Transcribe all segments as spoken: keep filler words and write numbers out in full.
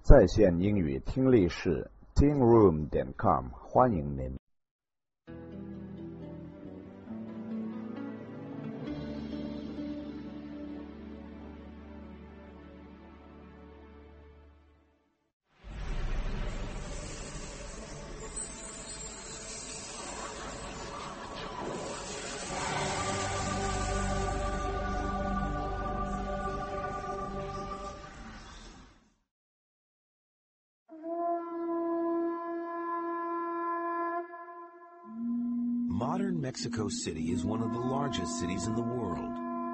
在线英语听力室 ting room 点 com 欢迎您。 Modern Mexico City is one of the largest cities in the world.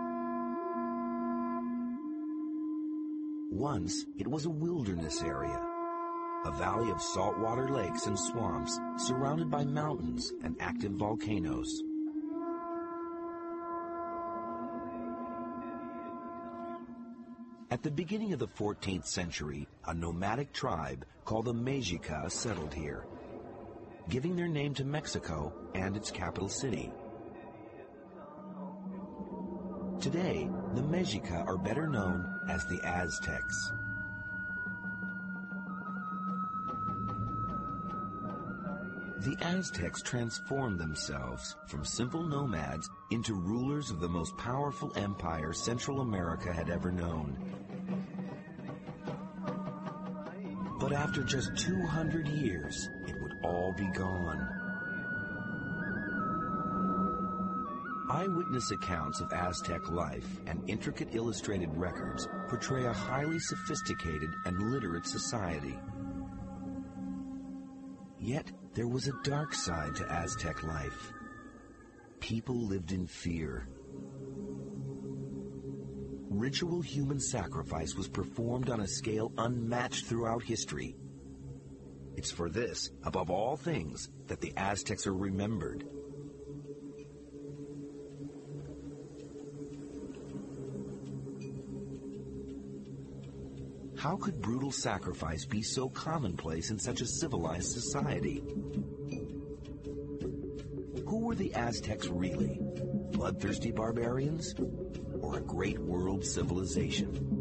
Once, it was a wilderness area, a valley of saltwater lakes and swamps surrounded by mountains and active volcanoes. At the beginning of the fourteenth century, a nomadic tribe called the Mexica settled here, giving their name to Mexico and its capital city. Today, the Mexica are better known as the Aztecs. The Aztecs transformed themselves from simple nomads into rulers of the most powerful empire Central America had ever known. But after just two hundred years, it would all be gone. Eyewitness accounts of Aztec life and intricate illustrated records portray a highly sophisticated and literate society. Yet, there was a dark side to Aztec life. People lived in fear. Ritual human sacrifice was performed on a scale unmatched throughout history. It's for this, above all things, that the Aztecs are remembered. How could brutal sacrifice be so commonplace in such a civilized society? Who were the Aztecs really? Bloodthirsty barbarians? Or a great world civilization?